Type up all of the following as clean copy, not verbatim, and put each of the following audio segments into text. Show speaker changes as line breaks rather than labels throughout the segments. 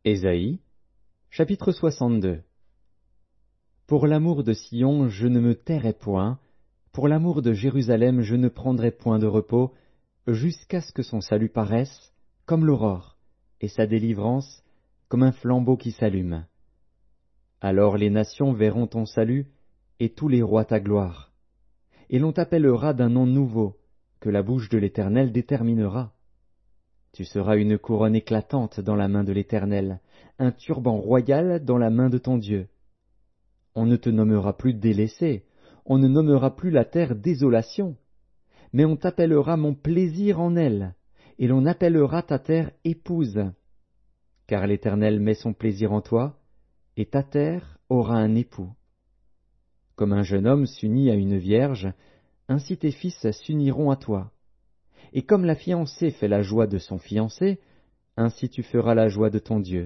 Ésaïe, chapitre 62. Pour l'amour de Sion, je ne me tairai point, pour l'amour de Jérusalem, je ne prendrai point de repos, jusqu'à ce que son salut paraisse, comme l'aurore, et sa délivrance, comme un flambeau qui s'allume. Alors les nations verront ton salut, et tous les rois ta gloire. Et l'on t'appellera d'un nom nouveau, que la bouche de l'Éternel déterminera. Tu seras une couronne éclatante dans la main de l'Éternel, un turban royal dans la main de ton Dieu. On ne te nommera plus délaissé, on ne nommera plus la terre désolation, mais on t'appellera mon plaisir en elle, et l'on appellera ta terre épouse. Car l'Éternel met son plaisir en toi, et ta terre aura un époux. Comme un jeune homme s'unit à une vierge, ainsi tes fils s'uniront à toi. Et comme la fiancée fait la joie de son fiancé, ainsi tu feras la joie de ton Dieu.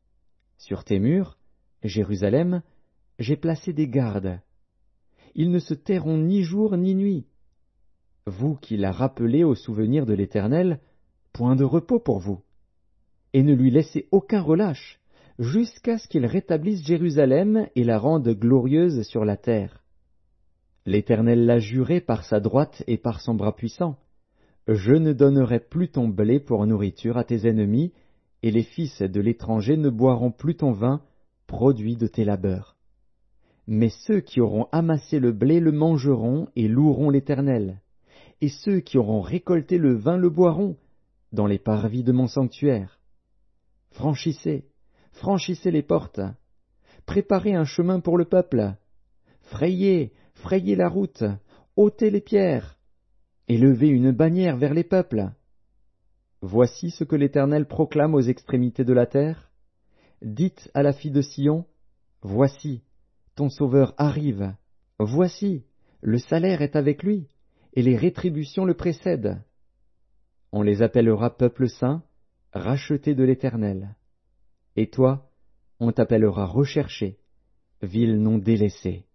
Sur tes murs, Jérusalem, j'ai placé des gardes. Ils ne se tairont ni jour ni nuit. Vous qui la rappelez au souvenir de l'Éternel, point de repos pour vous. Et ne lui laissez aucun relâche, jusqu'à ce qu'il rétablisse Jérusalem et la rende glorieuse sur la terre. L'Éternel l'a juré par sa droite et par son bras puissant. Je ne donnerai plus ton blé pour nourriture à tes ennemis, et les fils de l'étranger ne boiront plus ton vin, produit de tes labeurs. Mais ceux qui auront amassé le blé le mangeront et loueront l'Éternel, et ceux qui auront récolté le vin le boiront, dans les parvis de mon sanctuaire. Franchissez, franchissez les portes, préparez un chemin pour le peuple, frayez, frayez la route, ôtez les pierres, élevez une bannière vers les peuples. Voici ce que l'Éternel proclame aux extrémités de la terre. Dites à la fille de Sion, voici, ton Sauveur arrive. Voici, le salaire est avec lui, et les rétributions le précèdent. On les appellera peuple saint, racheté de l'Éternel. Et toi, on t'appellera recherché, ville non délaissée.